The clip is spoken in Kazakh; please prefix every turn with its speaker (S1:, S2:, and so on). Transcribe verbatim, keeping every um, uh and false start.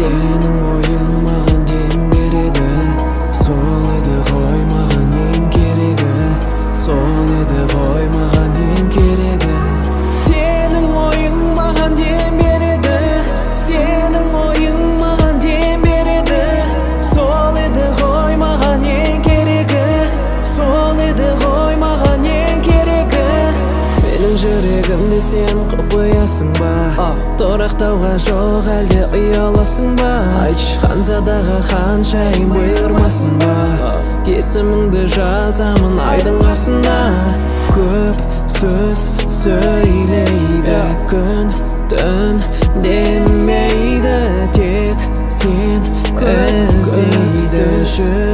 S1: Сенің ойың маған дем береді. Сол еді ғой маған ең керегі. Сол еді ғой маған ең керегі. Сенің ойың маған дем береді. Сенің ойың маған дем береді. Сол еді ғой маған ең керегі. Сол еді ғой маған ең керегі. Менің жүрегімді сен құпиясың ба? Торақтауға жоқ әлде ұяласың ба? Айтшы, ханзадаға ханшайым бұйырмасын ба? Есіміңді жазамын айдың қасына. Көп сөз сөйлейді, күн түн демейді, тек сен іздейді.